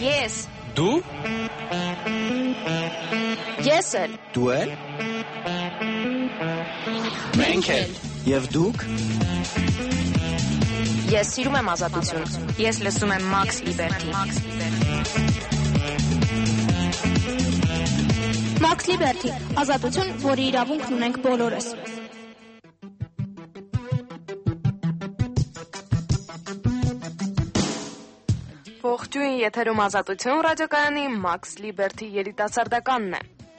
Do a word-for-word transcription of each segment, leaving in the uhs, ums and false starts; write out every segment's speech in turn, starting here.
Ես։ Դու։ Ես էլ։ Դու էլ։ Մենք էլ։ Եվ դուք։ Ես սիրում եմ ազատություն։ Ես լսում եմ Max Liberty։ Max Liberty, ազատություն, որի իրավունքն ունենք բոլորս։ Ողջույն, եթերում ազատություն ռադիոկայանի Max Liberty երիտասարդականն է։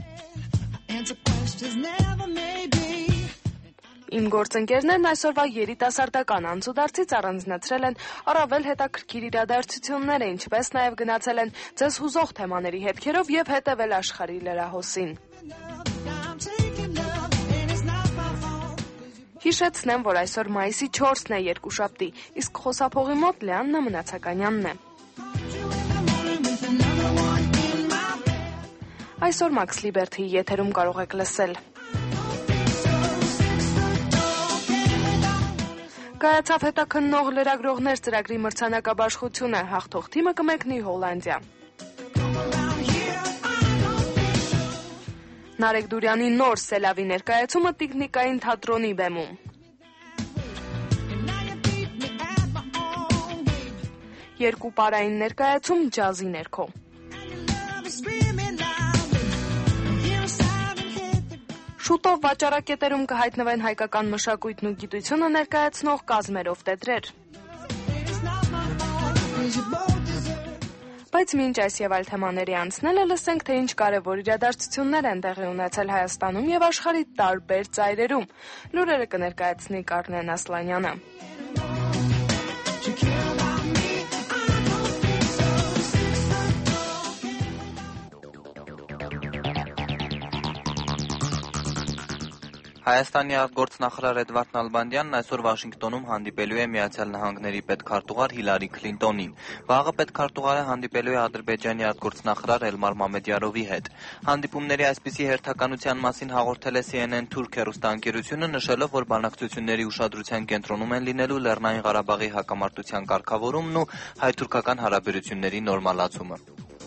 Իմ գործընկերներն այսօրվա երիտասարդական անցուդարձից առանձնացրել են առավել հետաքրքիր իրադարձությունները, ինչպես նաև գնացել են ձեզ հուզող թեմաների հետքերով եւ հետեւել աշխարհի լրահոսին։ Հիշեցնեմ, որ այսօր մայիսի չորսն է, երկուշաբթի, իսկ խոսափողի մոտ Լեաննա Մնացականյանն է։ Այսօր Max Liberty եթերում կարող եք լսել. Կայացավ հետաքննող լրագրողներ ծրագրի մրցանակաբաշխությունը, հաղթող թիմը կմեկնի Հոլանդիա։ Նարեկ Դուրյանի նոր Սելավի ներկայացումը տիկնիկային թատրոնի բեմում։ Երկու պարային ներկայացում ջազի ներքո։ Շուտով վաճառակետերում կհայտնվեն հայկական մշակույթն ու գիտությունը ներկայացնող կազմերով տետրեր։ Բայց մինչ այս եւ այլ թեմաների անցնելը լսենք, թե ինչ կարևոր իրադարձություններ են տեղի ունեցել Հայաստանում եւ աշխարհի տարբեր ծայրերում։ Լուրերը կներկայացնի Կարնեն Ասլանյանը։ Հայաստանի արտգործնախարար Էդվարդ Նալբանդյանն այսօր Վաշինգտոնում հանդիպելու է Միացյալ Նահանգների պետքարտուղար Հիլարի Քլինտոնին։ Վաղը պետքարտուղարը հանդիպելու է Ադրբեջանի արտգործնախարար Էլմար Մամեդյարովի հետ։ Հանդիպումների այսպիսի հերթականության մասին հաղորդել է C N N Թուրք հեռուստաընկերությունը, նշելով, որ բանակցությունների ուշադրության կենտրոնում են լինելու Լեռնային Ղարաբաղի հակամարտության կարգավորումն ու հայ-թուրքական հարաբերությունների նորմալացումը։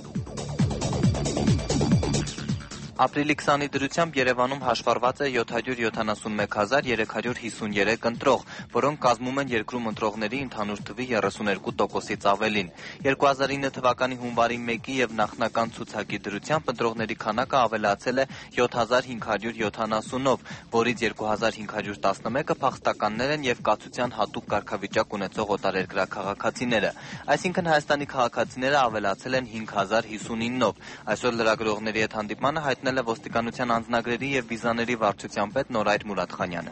Ապրիլի քսանի դրությամբ Երևանում հաշվառված է յոթ հարյուր յոթանասունմեկ հազար երեք հարյուր հիսուներեք ընտրող, որոնք կազմում են երկրում ընտրողների ընդհանուր թվի երեսուներկու տոկոսից ավելին։ երկու հազար ինը թվականի հունվարի մեկի եւ նախնական ցուցակի դրությամբ ընտրողների քանակը ավելացել է յոթ հազար հինգ հարյուր յոթանասունով, որից երկու հազար հինգ հարյուր տասնմեկը փախստականներ են եւ կացության հատուկ կարգավիճակ ունեցող օտարերկրյա քաղաքացիները։ Այսինքն Հայաստանի քաղաքացիները ավելացել են հինգ հազար հիսունինով։ Այսօր լրագրողների հետ հանդիպմանը հայտ է ոստիկանության անձնագրերի եւ վիզաների վարչության պետ Նորայր Մուրադխանյանը։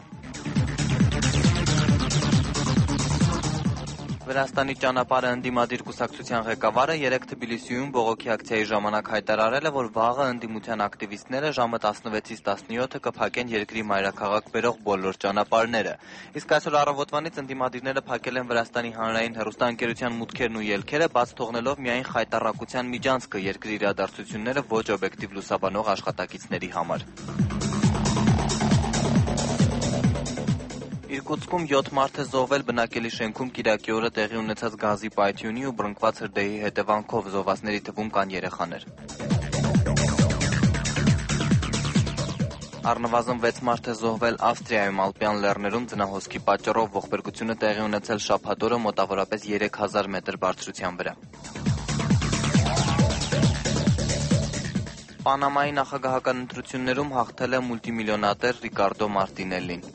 Վրաստանի ճանապարհը ընդդիմադիր կուսակցության ղեկավարը երեկ Թբիլիսիում բողոքի ակցիայի ժամանակ հայտարարել է, որ վաղը ընդդիմության ակտիվիստները ժամը տասնվեցից տասնյոթը կփակեն երկրի մայրաքաղաք բերող բոլոր ճանապարհները։ Իսկ այսօր առավոտվանից ընդդիմադիրները փակել են Վրաստանի հանրային հեռուստաընկերության մուտքերն ու ելքերը, բաց թողնելով միայն խայտառակության միջանցքը երկրի իրադարձությունները ոչ օբյեկտիվ լուսաբանող աշխատակիցների համար։ Իրկուտսկում յոթ մարդ է զոհվել բնակելի շենքում կիրակի օրը տեղի ունեցած գազի պայթյունի ու բռնկված հրդեհի հետևանքով, զոհվածների թվում կան երեխաներ։ Առնվազն վեց մարդ է զոհվել Ավստրիայում Ալպյան լեռներում ձնահոսքի պատճառով, ողբերգությունը տեղի ունեցել շաբաթ օրը մոտավորապես երեք հազար մետր բարձրության վրա։ Պանամայի նախագահական ընտրություններում հաղթել է մուլտիմիլիոնատեր Ռիկարդո Մարտինելլին։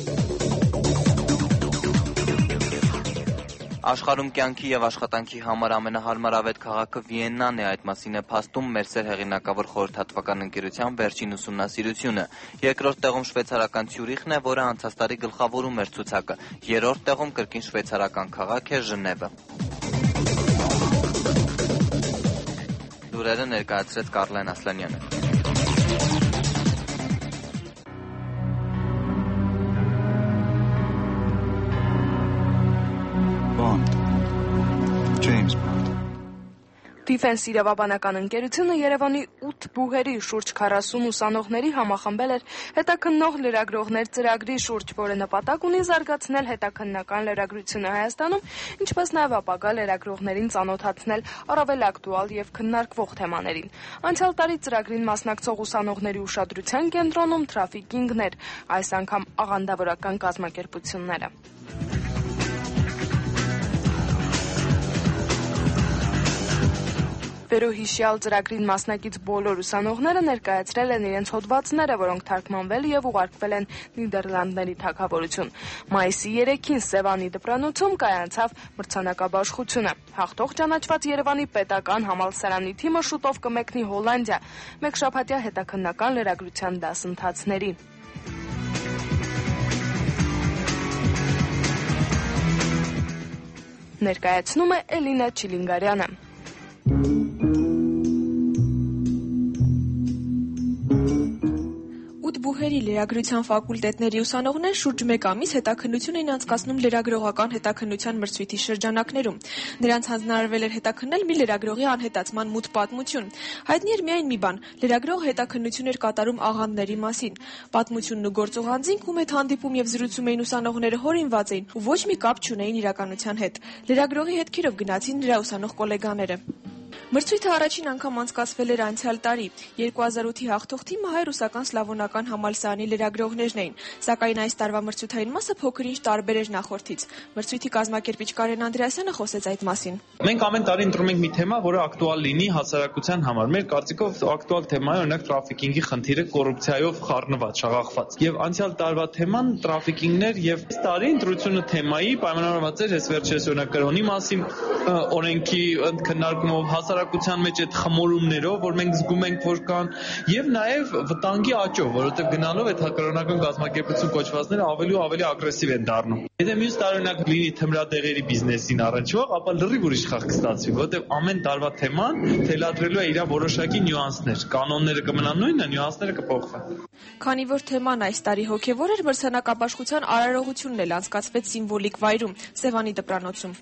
Աշխարհում կյանքի եւ աշխատանքի համար ամենահարմարավետ քաղաքը Վիեննան է, այդ մասին է փաստում Մերսեր հեղինակավոր խորհրդատվական ընկերության վերջին ուսումնասիրությունը։ Երկրորդ տեղում շվեյցարական Ցյուրիխն է, որը անցած տարի գլխավորում էր ցուցակը։ Երրորդ տեղում կրկին շվեյցարական քաղաք է Ժնևը։ Լուրերը ներկայացրեց Կարլեն Ասլանյանը։ Bond. James Bond. Defense իրավաբանական ընկերությունը Երևանի ութ բուհերի շուրջ քառասուն ուսանողների համախմբել էր հետաքննող լրագրողներ ծրագրի շուրջ, որը նպատակ ունի զարգացնել հետաքննական լրագրությունը Հայաստանում, ինչպես նաև ապագա լրագրողներին ծանոթացնել առավել ակտուալ եւ քննարկվող թեմաներին։ Անցյալ տարի ծրագրին մասնակցող ուսանողների ուշադրության կենտրոնում թրաֆիկինգն էր, այս անգամ աղանդավորական կազմակերպությունները։ Վերոհիշյալ ծրագրին մասնակից բոլոր ուսանողները ներկայացրել են իրենց հոդվածները, որոնք թարգմանվել եւ ուղարկվել են Նիդերլանդների թագավորություն։ Մայիսի երեքին Սևանի դպրոցում կայանցավ մրցանակաբաշխությունը։ Հաղթող ճանաչված Երևանի պետական համալսարանի թիմը շուտով կմեկնի Հոլանդիա մեկ շաբաթյա հետաքննական լրագրության դասընթացների։ Ներկայացնում է Էլինա Չիլինգարյանը։ ութ բուհերի լրագրության ֆակուլտետների ուսանողներ շուրջ մեկ ամիս հետաքննություն էին անցկացնում լրագրողական հետաքննության մրցույթի շրջանակներում։ Նրանց հանձնարարվել էր հետաքննել մի լրագրողի անհետացման մութ պատմություն։ Հայտնի էր միայն մի բան՝ լրագրողը հետաքննություն էր կատարում աղանդների մասին։ Պատմությունն ու գործող անձինք, ում հետ հանդիպում եւ զրուցում էին ուսանողները, հորինված էին ու ոչ մի կապ չունեին իրականության հետ։ Լրագրողի հետքերով գնացին նրա ուսանող գոլեգաները։ Մրցույթը առաջին անգամ անցկացվել էր անցյալ տարի։ երկու հազար ութի հաղթող թիմը հայ-ռուսական սլավոնական համալսարանի լրագրողներն էին, սակայն այս տարվա մրցութային մասը փոքր-ինչ տարբեր էր նախորդից։ Մրցույթի կազմակերպիչ Կարեն Անդրեասյանը խոսեց այդ մասին։ Մենք ամեն տարի ընտրում ենք մի թեմա, որը ակտուալ լինի հասարակության համար։ Մեր կարծիքով ակտուալ թեմա է օրինակ տրաֆիկինգի խնդիրը, կոռուպցիայով խառնված, շաղախված։ Եվ անցյալ տարվա թեման տրաֆիկինգն էր եւ այս տարի ընտրությունը թեմայի պայմանավորված էր այս վերջերս օրինակ կրոնի մասին օրենքի քննարկումով հասարակության մեջ այդ խմորումներով, որ մենք զգում ենք, որ կան, եւ նաեւ վտանգի աճով, որովհետեւ գնալով այդ հակառոնական կազմակերպություն կոչվածները ավելի ու ավելի ագրեսիվ են դառնում։ Եթե մյուս տարի օրինակ լինի թմրադեղերի բիզնեսին առնչվող, ապա լրիվ ուրիշ խաղ կստացվի, որովհետեւ ամեն տարվա թեման թելադրելու է իր որոշակի նյուանսներ, կանոնները կմնան նույնը, նյուանսները կփոխվեն։ Քանի որ թեման այս տարի հոգեվոր էր, մրցանակաբաշխության արարողությունն էլ անցկացվեց սիմվոլիկ վայրում՝ Սևանի դպրոցում։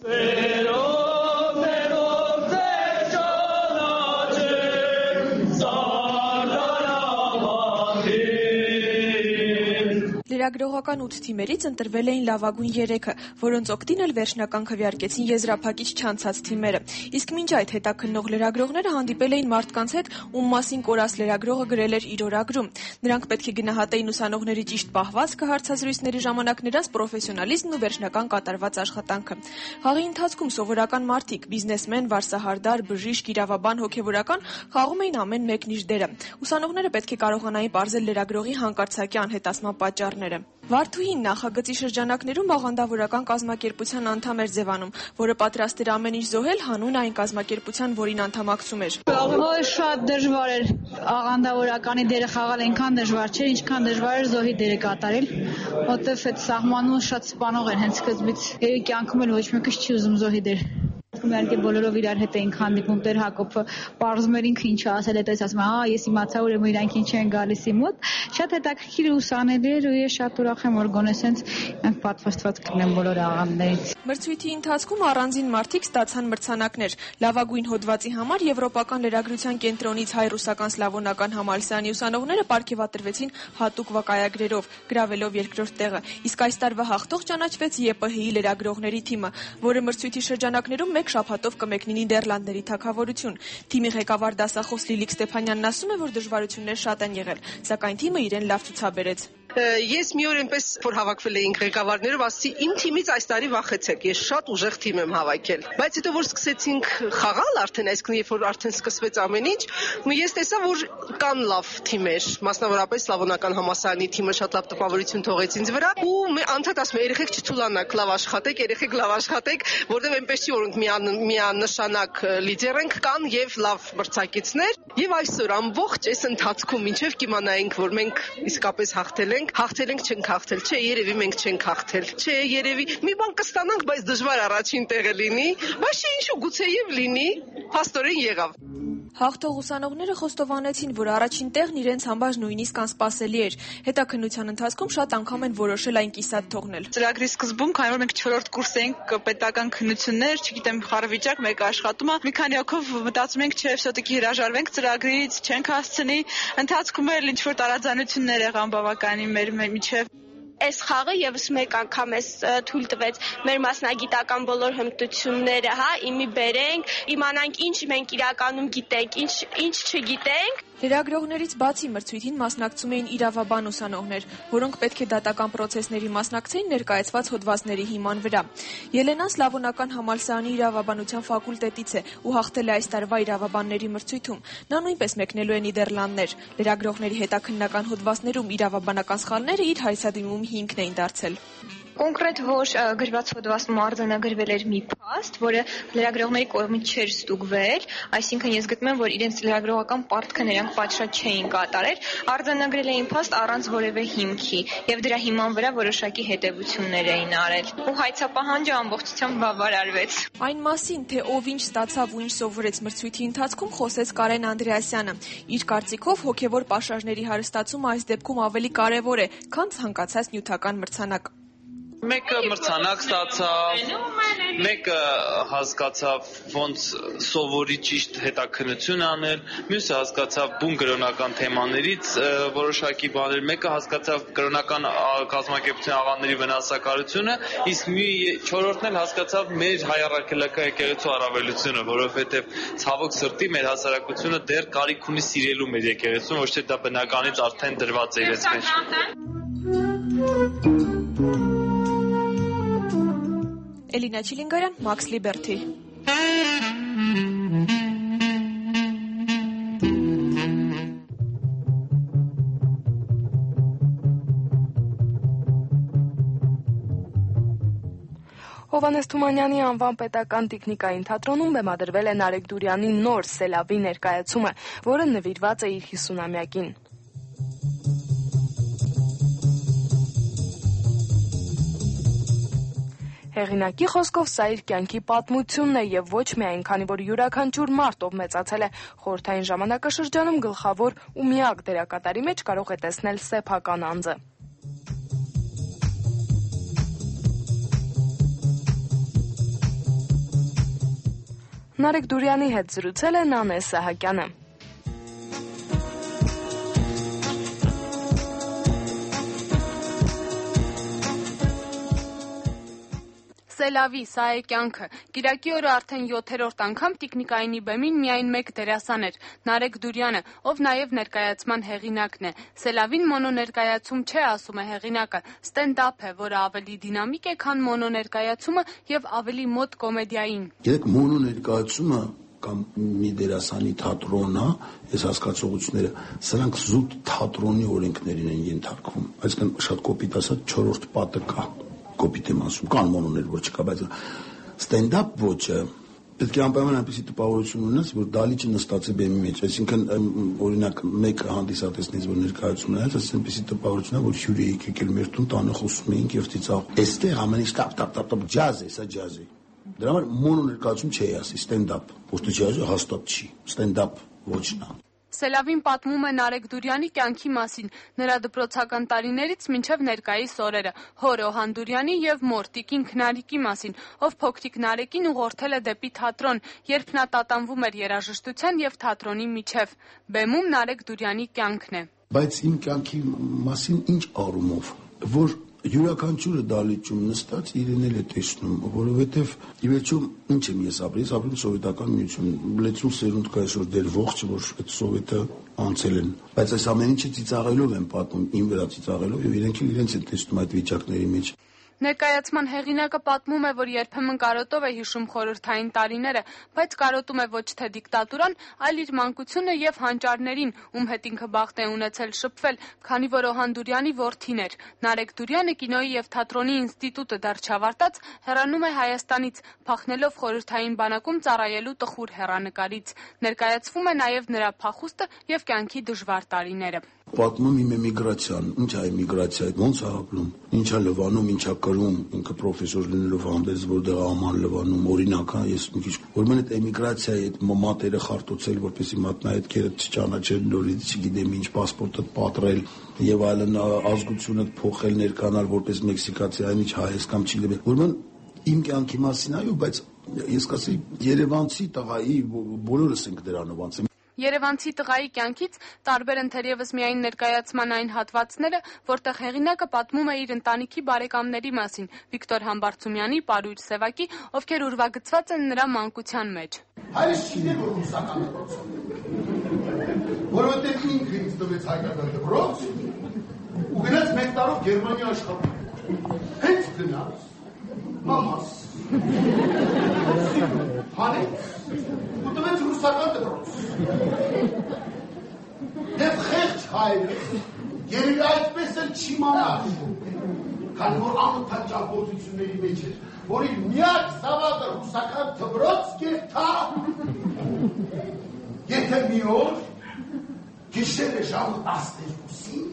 Լրագրողական ութ թիմերից ընտրվել էին լավագույն երեքը, որոնց օգտին էլ վերջնական քվեարկեցին եզրափակիչ չանցած թիմերը։ Իսկ մինչ այդ հետաքննող լրագրողները հանդիպել էին մարդկանց հետ, ում մասին կորած լրագրողը գրել էր իր օրագրում։ Նրանք պետք է գնահատեին ուսանողների ճիշտ պահվածքը, հարցազրույցների ժամանակ նրանց պրոֆեսիոնալիզմն ու վերջնական կատարված աշխատանքը։ Խաղի ընթացքում սովորական մարդիկ՝ բիզնեսմեն, վարսահարդար, բժիշկ, իրավաբան, հոգևորական, խաղում էին ամեն մեկն իր դերը։ Ուսանողները պետք է կարողանային պարզել լրագրողի հանկարծակի անհետացման պատճառները։ Վարդուհին նախագծի շրջանակներում աղանդավորական կազմակերպության անդամ էր ձևանում, որը պատրաստ էր ամեն ինչ զոհել հանուն այն կազմակերպության, որին անդամակցում էր։ Ահա շատ դժվար էր աղանդավորականի դերը խաղալ, այնքան դժվար չէր, ինչքան դժվար էր զոհի դերը կատարել, որտեվ այդ սահմանում շատ սպանող էր հենց սկզբից։ Երևի կյանքում էլ ոչ մեկը չի ուզում զոհի դեր։ Իհարկե բոլորով իրար հետ էինք հանդիպում, Տեր Հակոբը պարզում էր ինքը ինչ ասել, հետո ասում է, «Ահա ես իմացա, ուրեմն իրանք ինչ են գալիս իմ մոտ»։ Շատ հետաքրքիր ուսանելի էր ու ես շատ ուրախ եմ, որ գոնե սենց մենք պատվաստված կլինեն բոլոր աղանդներից։ Մրցույթի ընթացքում առանձին մարդիկ ստացան մրցանակներ։ Լավագույն հոդվածի համար Եվրոպական լրագրության կենտրոնից հայ-ռուսական սլավոնական համալսարանի ուսանողները պարգևատրվեցին հատուկ վկայագրերով, գրավելով երկրորդ տեղը։ Իսկ այս տարվա հաղթող ճանաչվեց ԵՊՀ-ի լրագրողների թիմը, որը մրցույթի շրջանակներում մեկ շաբաթով կմեկնի Նիդերլանդների թագավորություն։ Թիմի ղեկավար դասախոս Լիլիկ Ստեփանյանն ասում է, որ դժվարություններ շատ են եղել, սակայն թիմը իրեն լավ ցուցաբերեց։ Ես մի օր այնպես որ հավաքվել էինք ղեկավարներով, ասացի իմ թիմից այս տարի վախեցեք, ես շատ ուժեղ թիմ եմ հավաքել։ Բայց հետո որ սկսեցինք խաղալ արդեն, այսինքն երբ որ արդեն սկսվեց ամեն ինչ, ես տեսա, որ կան լավ թիմեր, մասնավորապես Սլավոնական համալսարանի թիմը շատ լավ տպավորություն թողեց ինձ վրա, ու անդադ ասում եմ, երեխեք չթուլանաք, լավ աշխատեք, երեխեք լավ աշխատեք, որտեղ այնպես չի, որ միանշանակ լիդեր ենք, կան եւ լավ մրցակիցներ, եւ այսօր ամբողջ այս ընթացքում մինչեւ կիմանայինք, որ մենք իսկապես հաղթել ենք, հաղթել ենք, չենք հաղթել, չէ, երևի մենք չենք հաղթել, չէ, երևի մի բան կստանանք, բայց դժվար առաջին տեղը լինի, բայց չէ, ինչու գուցե եւ լինի, փաստորեն եղավ։ Հաղթող ուսանողները խոստովանեցին, որ առաջին տեղն իրենց համար նույնիսկ անսպասելի էր։ Հետաքննության ընթացքում շատ անգամ են որոշել այն կիսատ թողնել։ Ծրագրի սկզբում, քանի որ մենք չորրորդ կուրս էինք, պետական քննություններ, չգիտեմ, խառավիճակ, մեկը աշխատում է, մի քանի հոգով մտածում ենք, չէ, շոտիկի հրաժարվենք ծրագրից, չենք հասցնի։ Ընթացքում էլ ինչ-որ տարաձայնություններ եղան բավականին մեր միջև։ Այս խաղը եւս մեկ անգամ էս թույլ տվեց մեր մասնագիտական բոլոր հմտությունները, հա, իմի բերենք, իմանանք ինչ մենք իրականում գիտենք, ինչ ինչ չգիտենք։ Լրագրողներից բացի մրցույթին մասնակցում էին իրավաբան ուսանողներ, որոնք պետք է դատական պրոցեսների մասնակցեին ներկայացված հոդվածների հիման վրա։ Ելենան Սլավոնական համալսարանի իրավաբանության ֆակուլտետից է ու հաղթել է այս տարվա իրավաբանների մրցույթում։ Նա նույնպես մեկնելու է Նիդերլանդներ։ Լրագրողների հետաքննական հոդվածներում իրավաբանական սխալները իր հայցադիմում հիմքն էին դարձել։ Կոնկրետ որ գրված հոդվածում արձանագրվել էր մի փաստ, որը լրագրողների կողմից չէր ստուգվել, այսինքն ես գտնում եմ, որ իրենց լրագրողական պարտքը նրանք պատշաճ չէին կատարել, արձանագրել էին փաստ առանց որևէ հիմքի, եւ դրա հիման վրա որոշակի հետևություններ էին արել։ Ու հայցապահանջը ամբողջությամբ բավարարվեց։ Այն մասին, թե ով ինչ ստացավ ու ինչ սովորեց մրցույթի ընթացքում, խոսեց Կարեն Անդրեասյանը։ Իր կարծիքով հոգեվոր պաշարների հարստացումը այս դեպքում ավելի կարևոր է, քան ցանկացած նյութական մրցանակ։ Մեկը մրցանակ ստացավ, մեկը հասկացավ ոնց սովորի ճիշտ հետաքննություն անել, մյուսը հասկացավ բուն կրոնական թեմաներից որոշակի բաներ, մեկը հասկացավ կրոնական կազմակերպության աղանդերի վնասակարությունը, իսկ մի չորրորդն էլ հասկացավ մեր հայ առաքելական եկեղեցու առավելությունը, որովհետև ցավոք սրտի մեր հասարակությունը դեռ կարիք ունի սիրելու մեր եկեղեցուն, ոչ թե դա բնականից արդեն դրված է իրենց մեջ։ Էլինա Չիլինգարյան, Մաքս Լիբերթի։ Հովհաննես Թումանյանի անվան պետական տիկնիկային թատրոնում բեմադրվել է Նարեկ Դուրյանի նոր Սելավի ներկայացումը, որը նվիրված է իր հիսունամյակին։ Հեղինակի խոսքով սա իր կյանքի պատմությունն է եւ ոչ միայն, քանի որ յուրաքանչյուր մարդ, ով մեծացել է խորհրդային ժամանակաշրջանում, գլխավոր ու միակ դերակատարի մեջ կարող է տեսնել սեփական անձը։ Նարեկ Դուրյանի հետ զրուցել է Նանե Սահակյանը։ Սելավի, սա է կյանքը։ Կիրակի օրը արդեն յոթերորդ անգամ տիկնիկայինի բեմին միայն մեկ դերասան էր՝ Նարեկ Դուրյանը, ով նաև ներկայացման հեղինակն է։ Սելավին մոնոներկայացում չէ, ասում է հեղինակը, ստենդափ է, որը ավելի դինամիկ է, քան մոնոներկայացումը եւ ավելի մոտ կոմեդիային։ Գիտեք, մոնոներկայացումը կամ մի դերասանի թատրոնը, այս հասկացողությունները, սրանք զուտ թատրոնի օրենքներին են ենթարկվում։ Այսինքն շատ կոպիտ ասած չորրորդ պատը կա։ Կոպիտ եմ ասում, կան մոնոներ, որ չկա, բայց ստենդափ ոճը պետք է անպայման այնպիսի տպավորություն ունենաս, որ դալիճը նստած է բեմի մեջ, այսինքն օրինակ մեկ հանդիսատեսներից որ ներկայացում ունենաց, այս այնպիսի տպավորություն է, որ հյուր էիք եկել մեր տուն, տանը խոսում էինք եւ ծիծաղ։ Այստեղ ամեն ինչ տապ տապ տապ տապ ջազ է, սա ջազ է։ Դրա համար մոնոներկայացում չի ասի, ստենդափ, ոչ թե ջազը հաստատ չի, ստենդափ ոճն է։ Սելավին պատմում է Նարեկ Դուրյանի կյանքի մասին, նրա դպրոցական տարիներից մինչև ներկայիս օրերը, հոր Օհան Դուրյանի եւ մոր տիկին Քնարիկի մասին, ով փոքրիկ Նարեկին ուղղորդել է դեպի թատրոն, երբ նա տատանվում էր երաժշտության եւ թատրոնի միջև։ Բեմում Նարեկ Դուրյանի կյանքն է։ Բայց իմ կյանքի մասին ինչ առումով, որ յուրաքանչյուրը դալիճում նստած իրեն էլ է տեսնում, որովհետև ի վերջո ինչ եմ ես ապրել, ես ապրում սովետական միություն, լեցուն սերունդ կա այսօր դեր ողջ, որ այդ սովետը անցել են, բայց այս ամեն ինչը ծիծաղելով են պատմում, իմ վրա ծիծաղելով եւ իրենք էլ իրենց են տեսնում այդ վիճակների մեջ։ Ներկայացման հեղինակը պատմում է, որ երբեմն կարոտով է հիշում խորհրդային տարիները, բայց կարոտում է ոչ թե դիկտատուրան, այլ իր մանկությունը եւ հանճարներին, ում հետ ինքը բախտ է ունեցել շփվել, քանի որ Օհան Դուրյանի որդին էր։ Նարեկ Դուրյանը կինոյի եւ թատրոնի ինստիտուտը դեռ չավարտած հեռանում է Հայաստանից, փախնելով խորհրդային բանակում ծառայելու տխուր հեռանկարից։ Ներկայացվում է նաեւ նրա փախուստը եւ կյանքի դժվար տարիները։ պատմում իմ էմիգրացիան, ինչ է էմիգրացիա, ոնց է ապրում, ինչ է լվանում, ինչ է կրում, ինքը պրոֆեսոր լինելով հանդես, որտեղ աման լվանում, օրինակ, հա, ես մի քիչ ուրեմն այդ էմիգրացիայի այդ մատերը խարտոցել, որպեսզի մատնահետքերը չճանաչեն նորից, չգիտեմ ինչ, պասպորտը պատռել եւ այլն, ազգությունը փոխել, ներկանալ որպես մեքսիկացի, այնինչ հայ ես կամ չգիտեմ, ուրեմն իմ կյանքի մասին այո, բայց ես կասեի երևանցի տղայի բոլորս ենք դրանով անցել։ Երևանցի տղայի կյանքից տարբեր են թերևս միայն ներկայացման այն հատվածները, որտեղ հեղինակը պատմում է իր ընտանիքի բարեկամների մասին, Վիկտոր Համբարձումյանի, Պարույր Սևակի, ովքեր ուրվագծված են նրա մանկության մեջ։ Հայրս չգիտեր, որ ռուսական դպրոց է, որովհետև ինքը ինձ տվեց հայկական դպրոց ու գնաց մեկ տարով Գերմանիա աշխատում։ Հենց գնաց, մամաս, հանեց, ու տվեց ռուսական դպրոց։ Եվ խեղճ հայրս, երևի այդպես էլ չիմանար, քանի որ անընդհատ ճամփորդությունների մեջ էր, որ իր միակ զավակը ռուսական դպրոց կերտա, եթե մի օր գիշերը ժամը տասներկուսին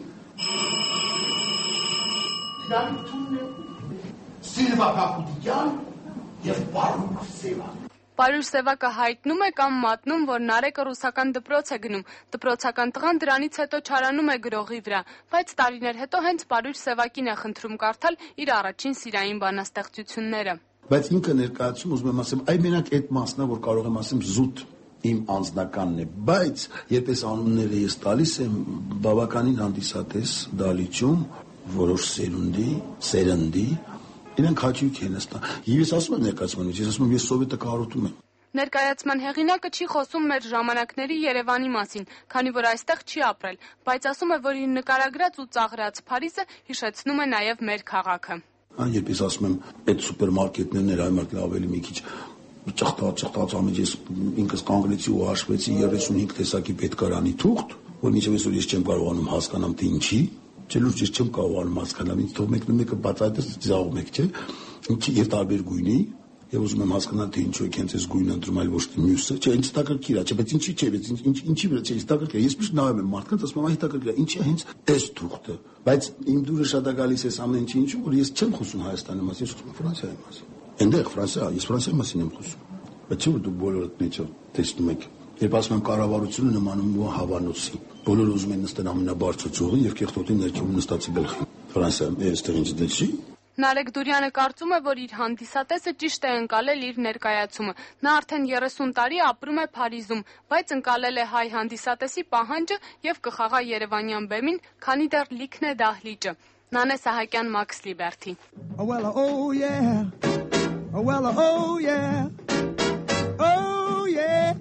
իրարի թունն է Սիլվա Կապուտիկյան և Պարույր Սևակ։ Պարույր Սևակը հայտնում է կամ մատնում, որ Նարեկը ռուսական դպրոց է գնում, դպրոցական տղան դրանից հետո չարանում է գրողի վրա, բայց տարիներ հետո հենց Պարույր Սևակին է խնդրում կարդալ իր առաջին սիրային բանաստեղծությունները։ Բայց ինքը ներկայացում ուզում եմ ասեմ, այ մենակ այդ մասն է, որ կարող եմ ասեմ զուտ իմ անձնականն է, բայց երբ այս անունները ես տալիս եմ, բավականին հանդիսատես դալիճում որոշ սերունդի, սերնդի իրենք հաճույք են ստանում։ Եվ ես ասում եմ ներկայացման մեջ, ես ասում եմ ես սովետը կարոտում եմ։ Ներկայացման հեղինակը չի խոսում մեր ժամանակների Երևանի մասին, քանի որ այստեղ չի ապրել, բայց ասում է, որ իր նկարագրած ու ծաղրած Փարիզը հիշեցնում է նաև մեր քաղաքը։ Ան երբ ես ասում եմ, այդ սուպերմարկետներն էր այմարտ ավելի մի քիչ ճղտած ճղտած ամիջ ես ինքս կանգնեցի ու հաշվեցի երեսունհինգ տեսակի պետքարանի թուղթ, որ մինչև այսօր ես չեմ կարողանում հասկանամ թե ինչի։ Չէ՞ լուրջ ես չեմ կարողանում հասկանալ, ինձ թող մեկն մեկը բացայտես ծիզաղում եք, չէ՞։ Ինչի եւ տարբեր գույնի, եւ ուզում եմ հասկանալ թե ինչու եք հենց այս գույնը ընտրում, այլ ոչ թե մյուսը, չէ, ինձ հետաքրքիր է, չէ, բայց ինչի՞ չէ, բայց ինչ ինչի վրա չէ, հետաքրքիր է։ Ես միշտ նայում եմ մարդկանց, ասում եմ, այ հետաքրքիր է, ինչի է հենց այս թուղթը։ Բայց իմ դուրը շատ է գալիս այս ամեն ինչի ինչու, որ ես չեմ խոսում Հայաստանի մասին, ես խոսում եմ Ֆրանսիայի մասին։ Այնտեղ Ֆրանսիա, ես Ֆրանսիայի մասին եմ խոսում։ Բայց չէ՞ որ դուք բոլորդ մեջը տեսնում եք։ Երբ ասում եմ կառավարությունը նմանում է հավանոցի, բոլորը ուզում են նստել ամենաբարձր ծուղին եւ կեղտոտի ներքևում նստածի գլխին։ Ֆրանսիայում այստեղ ինչ դե չի։ Նարեկ Դուրյանը կարծում է, որ իր հանդիսատեսը ճիշտ է ընկալել իր ներկայացումը։ Նա արդեն երեսուն տարի ապրում է Փարիզում, բայց ընկալել է հայ հանդիսատեսի պահանջը եւ կխաղա Երևանյան բեմին, քանի դեռ լիքն է դահլիճը։ Նանե Սահակյան, Մաքս Լիբերթի։ Oh yeah. Oh well, oh yeah. Oh yeah.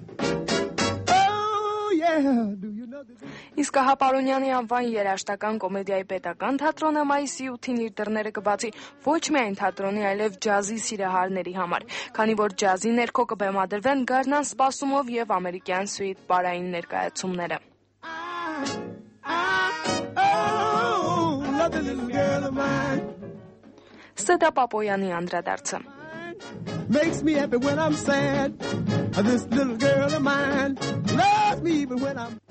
Oh yeah. Do you know this? Իսկ Հապարոնյանի անվան երաժշտական կոմեդիայի պետական թատրոնը մայիսի ութին իր դռները կբացի ոչ միայն թատրոնի, այլև ջազի սիրահարների համար, քանի որ ջազի ներքո կբեմադրվեն Գարնան սպասումով եւ ամերիկյան սուիթ բարային ներկայացումները։ Սեդա Պապոյանի անդրադարձը։ Makes me happy when I'm sad. This little girl of mine loves me even when I'm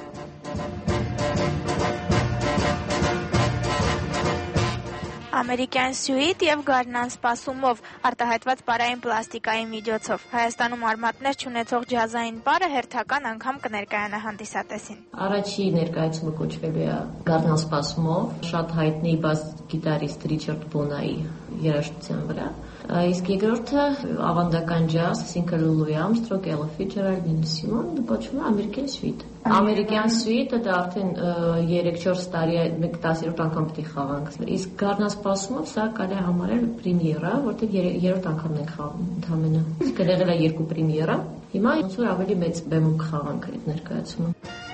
Ամերիկյան սյուիտ եւ Գարնան սպասումով արտահայտված բարային պլաստիկայի միջոցով Հայաստանում արմատներ չունեցող ջազային բարը հերթական անգամ կներկայանա հանդիսատեսին։ Առաջի ներկայացումը կոչվելու է Գարնան սպասումով, շատ հայտնի բաս գիտարիստ Ռիչարդ Բոնայի երաժշտության վրա։ Իսկ երկրորդը ավանդական ջազ, այսինքն Լուի Արմստրոնգ, Էլա Ֆիցջերալդ, Նինա Սիմոն, կոչվում է ամերիկյան սյուիտ։ Ամերիկյան սյուիտը դա արդեն երեք-չորս տարի է, մենք տասներորդ անգամ պետք է խաղանք։ Իսկ Գարնան սպասումով սա կարելի է համարել պրեմիերա, որտեղ երրորդ անգամն ենք խաղում ընդամենը։ Իսկ եղել է երկու պրեմիերա։ Հիմա ոնց որ ավելի մեծ բեմում կխաղանք այդ ներկայացումը։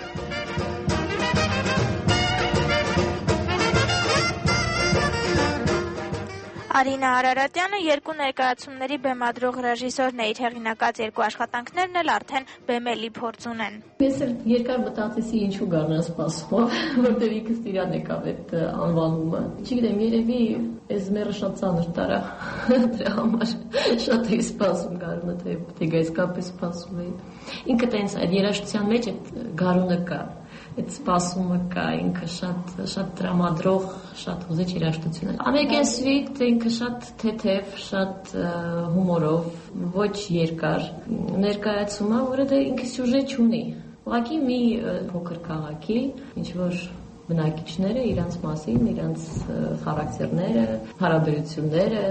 Արինա Արարատյանը երկու ներկայացումների բեմադրող ռեժիսորն է, իր հեղինակած երկու աշխատանքներն էլ արդեն բեմելի փորձ ունեն։ Ես էլ երկար մտածեցի ինչու Գարնան սպասումով, որտեղ ինքս իրան եկավ այդ անվանումը։ Չգիտեմ, երևի այս մերը շատ ծանր տարա դրա համար։ Շատ էի սպասում Գարունը, թե թե գայսկապես սպասում էի։ Ինքը տենց այդ երաժշտության մեջ այդ Գարունը կա։ այդ սպասումը կա, ինքը շատ շատ տրամադրող, շատ ուզիչ երաժշտություն է։ American Sweet ինքը շատ թեթև, շատ հումորով, ոչ երկար ներկայացում է, որը դա ինքը սյուժե չունի։ Ուղղակի մի փոքր քաղաքի, ինչ որ բնակիչները իրանց մասին, իրանց խարակտերները, հարաբերությունները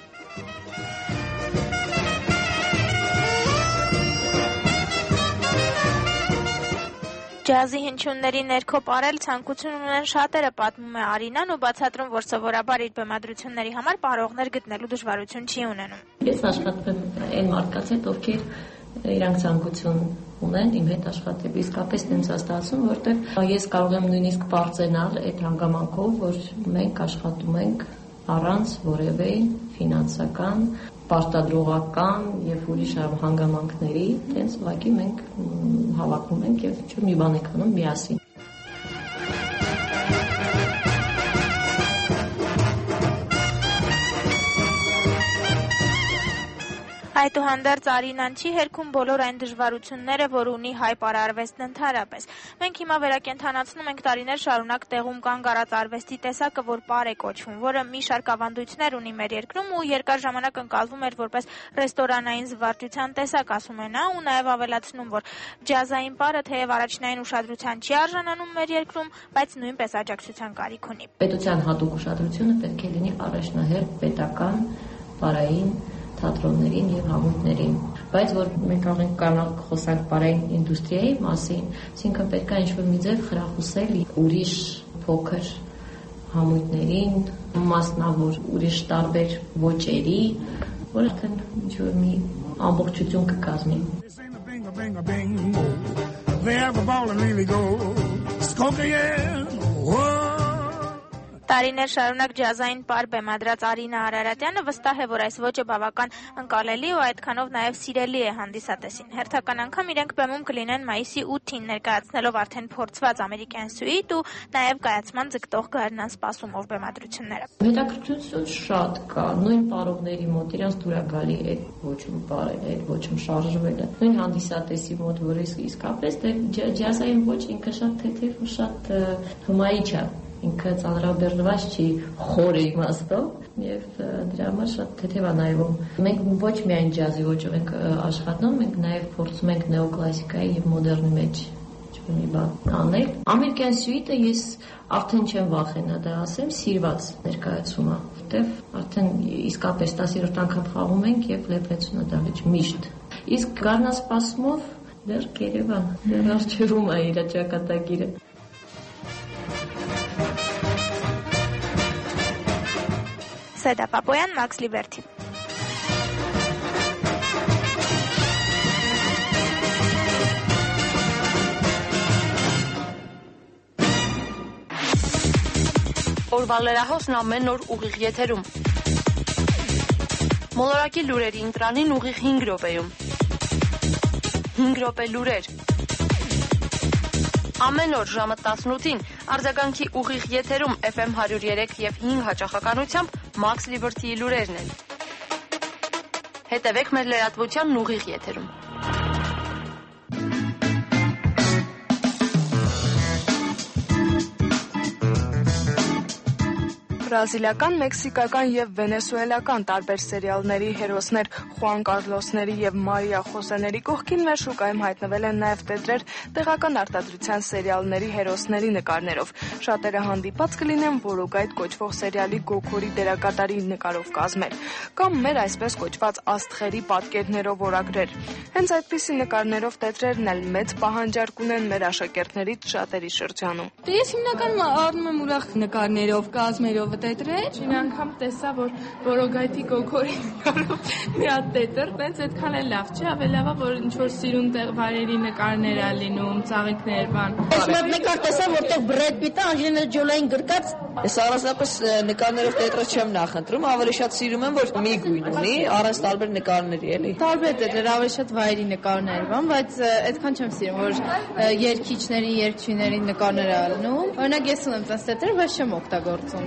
Ջազի հնչյունների ներքո ապրել ցանկություն ունեն շատերը, պատմում է Արինան ու բացատրում, որ սովորաբար իր բեմադրությունների համար պարողներ գտնելու դժվարություն չի ունենում։ Ես աշխատում եմ այն մարդկանց հետ, ովքեր իրանք ցանկություն ունեն իմ հետ աշխատել, իսկապես ինձ ստացվում, որտեղ ես կարող եմ նույնիսկ բարձենալ այդ հանգամանքով, որ մենք աշխատում ենք առանց որևէ ֆինանսական, պարտադրողական եւ ուրիշ հանգամանքների, տենց ուղղակի մենք հավաքում ենք եւ ինչ-որ մի բան ենք անում միասին։ Այդուհանդերձ Արինան չի հերքում բոլոր այն դժվարությունները, որ ունի հայ պարարվեստն ընդհանրապես։ Մենք հիմա վերակենդանացնում ենք տարիներ շարունակ տեղում կանգ առած արվեստի տեսակը, որ պար է կոչվում, որը մի շարք ավանդույթներ ունի մեր երկրում ու երկար ժամանակ ընկալվում էր որպես ռեստորանային զվարճության տեսակ, ասում է նա, ու նաև ավելացնում, որ ջազային պարը թեև առաջնային ուշադրության չի արժանանում մեր երկրում, բայց նույնպես աջակցության կարիք ունի։ Պետության հատուկ ուշադրությունը պետք է լինի առաջնահերթ պետական պարային թատրոններին եւ համույթներին, բայց որ մենք կարող ենք կանալ խոսանք պարային ինդուստրիայի մասին, այսինքն պետք է ինչ-որ մի ձև խրախուսել ուրիշ փոքր համույթներին, մասնավոր ուրիշ տարբեր ոճերի, որ արդեն ինչ-որ մի ամբողջություն կկազմի։ Տարիներ շարունակ ջազային պար բեմադրած Արինա Արարատյանը վստահ է, որ այս ոճը բավական ընկալելի ու այդքանով նաև սիրելի է հանդիսատեսին։ Հերթական անգամ իրենք բեմում կլինեն մայիսի ութին, ներկայացնելով արդեն փորձված American Sweet ու նաև կայացման ձգտող Գարնան սպասումով բեմադրությունները։ Հետաքրքրություն շատ կա, նույն պարողների մոտ իրանց դուր է գալի այդ ոճում պարել, այդ ոճում շարժվելը։ Նույն հանդիսատեսի մոտ, որ իսկապես ջազային ոճ ինքը շատ թեթև ու շատ հմայիչ է։ Ինքը ծանրաբեռնված չի խորը իմաստով եւ դրա համար շատ թեթև է նայվում։ Մենք ոչ միայն ջազի ոճով ենք աշխատում, մենք նաեւ փորձում ենք նեոկլասիկայի եւ մոդեռնի մեջ մի բան անել։ American Sweet-ը ես արդեն չեմ վախենա դա ասեմ, սիրված ներկայացում է, որտեվ արդեն իսկապես տասերորդ անգամ խաղում ենք եւ լեփեցուն է դալիճ միշտ։ Իսկ Գարնան սպասումով դեռ Երևան, դեռ արժևում է իր ճակատագիրը։ Սեդա Պապոյան, Մաքս Լիբերթի։ Օրվա լրահոսն ամեն օր ուղիղ եթերում։ Մոլորակի լուրերի ընտրանին ուղիղ հինգ րոպեում։ հինգ րոպե լուրեր։ Ամեն օր ժամը տասնութին արձագանքի ուղիղ եթերում Էֆ Էմ հարյուր երեք եւ հինգ հաճախականությամբ Մաքս Լիբերթիի լուրերն են։ Հետևեք մեր լրատվությանն ուղիղ եթերում։ Բրազիլիական, մեքսիկական եւ վենեսուելական տարբեր սերիալների հերոսներ Խուան Կարլոսների եւ Մարիա Խոսեների կողքին մեր շուկայում հայտնվել են նաեւ տետրեր տեղական արտադրության սերիալների հերոսների նկարներով։ Շատերը հանդիպած կլինեն որոգայթ կոչվող սերիալի Գոքորի դերակատարի նկարով կազմել, կամ մեր այսպես կոչված աստղերի պատկերներով որագրեր։ Հենց այդպիսի նկարներով տետրերն էլ մեծ պահանջարկ ունեն մեր աշակերտներից շատերի շրջանում։ Դե ես հիմնականում առնում եմ ուրախ նկարներով, կազմերով տետրեր։ Մի անգամ տեսա, որ որոգայթի Գոքորի նկարով մի հատ տետր, բայց այդքան էլ լավ չի, ավելի լավ է, որ ինչ որ սիրուն վայրերի նկարներ է լինում, ծաղիկներ, բան։ Ես մի հատ նկար տեսա, որտեղ Բրեդ Պիտը Անջելինա Ջոլային գրկած։ Ես առանձնապես նկարներով տետրը չեմ նախընտրում, ավելի շատ սիրում եմ, որ մի գույն ունի, առանց տարբեր նկարների, էլի։ Տարբեր տետրեր, ավելի շատ վայրի նկարներ, բան, բայց այդքան չեմ սիրում, որ երգիչների, երգչիների նկարներ է ալնում։ Օրինակ ես ունեմ տես տետր, բայց չեմ օգտագործում։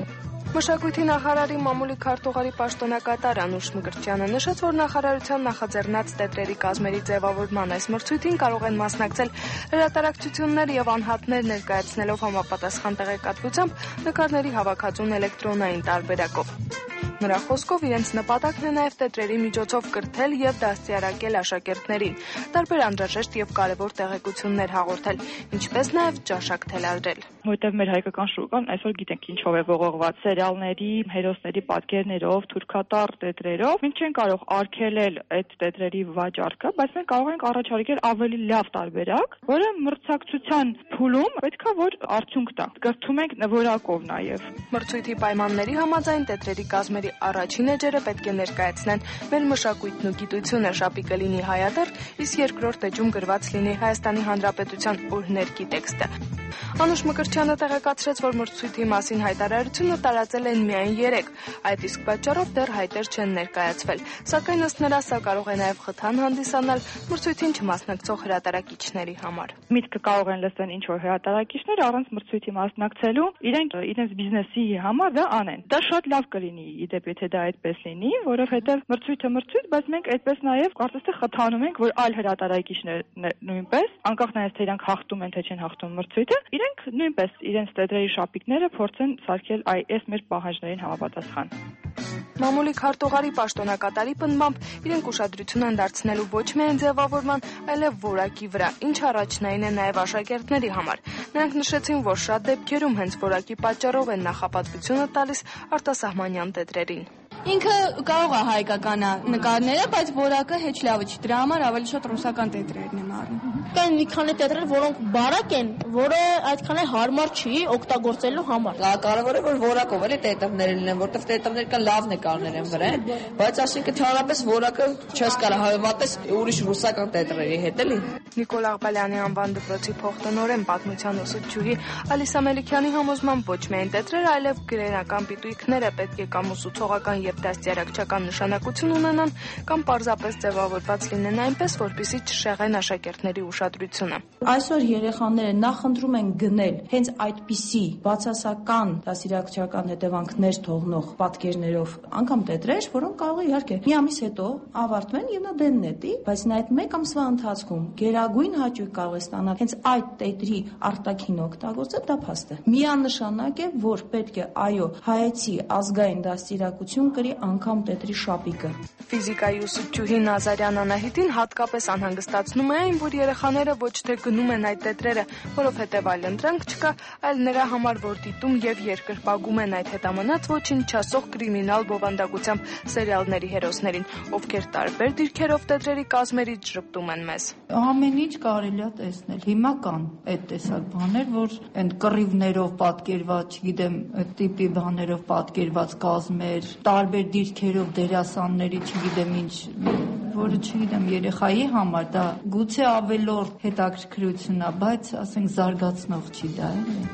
Մշակույթի նախարարի մամուլի քարտուղարի պաշտոնակատար Անուշ Մկրտչյանը նշեց, որ նախարարության նախաձեռնած տետրերի կազմերի ձևավորման այս մրցույթին կարող են մասնակցել հրատարակչություններ եւ անհատներ ներկայացնելով համապատասխան տեղեկատվությամբ նկարների հավաքածուն էլեկտրոնային տարբերակով։ Նրա խոսքով իրենց նպատակն է նաև տետրերի միջոցով կրթել եւ դաստիարակել աշակերտներին, տարբեր անհրաժեշտ եւ կարեւոր տեղեկություններ հաղորդել, ինչպես նաև ճաշակ թելադրել։ Որտեւ մեր հայկական շուկան այսօր գիտենք ինչով է ողողված սերիալների, հերոսների պատկերներով, թուրքատար տետրերով։ Մենք չենք կարող արգելել այդ տետրերի վաճառքը, բայց մենք կարող ենք առաջարկել ավելի լավ տարբերակ, որը մրցակցության փուլում պետքա որ արդյունք տա։ Կրթում ենք որակով նաև։ Մրցույթի պայմանների համաձայն տետրերի կազմերի առաջին էջերը պետք է ներկայացնեն մեր մշակույթն ու գիտությունը, շապիկը լինի հայատեր, իսկ երկրորդ էջում գրված լինի Հայաստանի Հանրապետության օրհներգի տեքստը։ Անուշ Մկրտչյանը տեղեկացրեց, որ մրցույթի մասին հայտարարությունը տարածել են միայն երեք, այդ իսկ պատճառով դեռ հայտեր չեն ներկայացվել, սակայն ըստ նրա սա կարող է նաև խթան հանդիսանալ մրցույթին չմասնակցող հրատարակիչների համար։ Միտքը կարող են լսեն ինչ-որ հրատարակիչներ առանց մրցույթի մասնակցելու, իրենք իրենց բիզնեսի համար դա անեն։ Դա շատ լավ կլինի, իդեպ եթե դա այդպես լինի, որովհետև մրցույթը մրցույթ, բայց մենք այդպես նաև կարծես թե խթանում ենք, որ այլ հրատարակիչներ նույնպես, անկախ նայած թե իրանք հաղթում են թե չեն հաղթում մրցույթը, իրենք նույնպես իրենց տետրերի շապիկները փորձեն սարքել այս մեր պահանջներին համապատասխան։ Մամուլի քարտուղարի պաշտոնակատարի պնդմամբ իրենք ուշադրություն են դարձնելու ոչ միայն ձևավորման, այլև որակի վրա, ինչ առաջնային է նաև աշակերտների համար։ Նրանք նշեցին, որ շատ դեպքերում հենց որակի պատճառով են նախապատվությունը տալիս արտասահմանյան տետրերին։ Ինքը կարող է հայկականա նկարները, բայց որակը հեչ լավը չի, դրա համար ավելի շատ ռուսական տետրերն եմ առնում։ Կան մի քանի տետրեր, որոնք բարակ են, որը այդքան է հարմար չի օգտագործելու համար։ Կարևորը որ որակով էլի տետրները լինեն, որտեղ տետրներ կան լավ նկարներ են վրա, բայց ասինքն թարապես որակը չես կարող հավատես ուրիշ ռուսական տետրերի հետ էլի։ Նիկոլ Աղբալյանի անվան դպրոցի փոխտնօրեն պատմության ուսուցչուհի Ալիսա Մելիքյանի համոզմամբ ոչ միայն տետրերը, այլև գրենական պիտույքները պետք է կամ ուսուցողական եւ դաստիարակչական նշանակություն ունենան կամ պարզապես ձևավորված լինեն այնպես, որպեսզի չշեղեն աշակերտների ուշադրությունը։ Այսօր երեխաները նախընտրում են գնել հենց այդպիսի բացասական դաստիարակչական հետևանքներ թողնող պատկերներով անգամ տետրեր, որոնք կարող է իհարկե մի ամիս հետո ավարտվեն եւ նա դեն նետի, բայց նա այդ մեկ ամսվա ընթացքում գերագույն հաճույք կարող է ստանալ հենց այդ տետրի արտաքին օգտագործել, դա փաստ է։ Միանշանակ է, որ պետք է այո հայեցի ազգային դաստիարակություն կրի անգամ տետրի շապիկը։ Ֆիզիկայի ուսուցչուհի Նազարյան Անահիտին հատկապես անհանգստացնում է այն, որ երեխաները ոչ թե գնում են այդ տետրերը, որովհետև այլ ընտրանք չկա, այլ նրա համար, որ դիտում եւ երկրպագում են այդ հետամնաց ոչինչ չասող կրիմինալ բովանդակությամբ սերիալների հերոսներին, ովքեր տարբեր դիրքերով տետրերի կազմերից ժպտում են մեզ։ Ամեն ինչ կարելի է տեսնել։ Հիմա կան այդ տեսակ բաներ, որ այն կռիվներով պատկերված, չգիտեմ, այդ տիպի բաներով պատկերված կազմեր, տարբեր դիրքերով դերասանների, չգիտեմ ինչ, որը չգիտեմ երեխայի համար դա գուցե ավելորդ հետաքրքրություն է, բայց ասենք զարգացնող չի դա, էլի։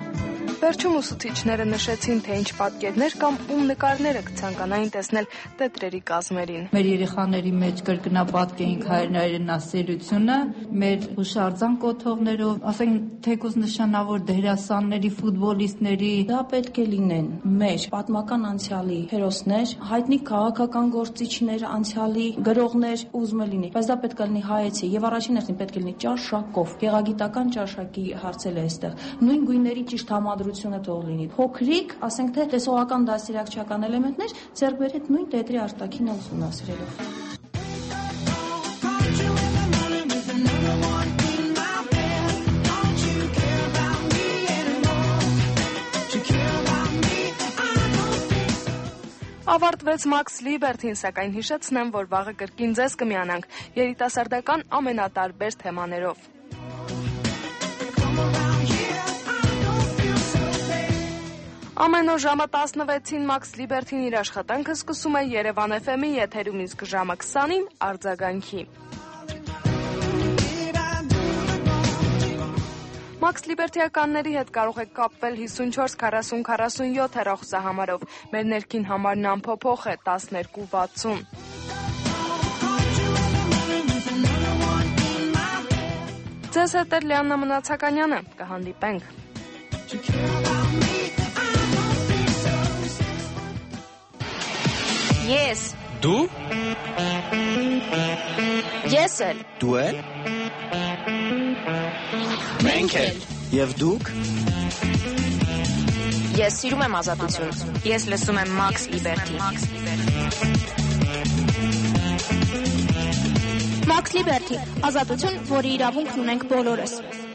Վերջում ուսուցիչները նշեցին, թե ինչ պատկերներ կամ ում նկարները կցանկանային տեսնել տետրերի կազմերին։ Մեր երեխաների մեջ կրկնապատկեինք հայրենասերությունը, մեր հուշարձան կոթողներով, ասենք թեկուզ նշանավոր դերասանների, ֆուտբոլիստների, դա պետք է լինեն մեր պատմական անցյալի հերոսներ, հայտնի քաղաքական գործիչներ, անցյալի գրողներ, ուզում է լինի, բայց դա պետք է լինի հայեցի եւ առաջին հերթին պետք է լինի ճաշակով, գեղագիտական ճաշակի հարցել է այստեղ։ Նույն գույների ճիշտ համադրությունը թող լինի։ Փոքրիկ, ասենք թե տեսողական դաստիարակչական էլեմենտներ ձեռք բերեք նույն տետրի արտաքինը ուսումնասիրելով։ Ավարտվեց Max Liberty-ն, սակայն հիշեցնեմ, որ վաղը կրկին ձեզ կմիանանք երիտասարդական ամենատարբեր թեմաներով։ Ամեն օր ժամը տասնվեցին Max Liberty-ն իր աշխատանքը սկսում է Երևան Էֆ Էմ-ի եթերում, իսկ ժամը քսանին արձագանքի։ Max Liberty-ականների հետ կարող եք կապվել հիսունչորս քառասուն քառասունյոթ հեռախոսահամարով։ Մեր ներքին համարն անփոփոխ է տասներկու վաթսուն։ Ձեզ հետ է Լիաննա Մնացականյանը, կհանդիպենք։ Ես։ Դու։ Ես էլ։ Դու էլ։ Մենք էլ։ Եվ դուք։ Ես սիրում եմ ազատություն։ Ես լսում եմ Max Liberty։ Max Liberty, ազատություն, որի իրավունքն ունենք բոլորս։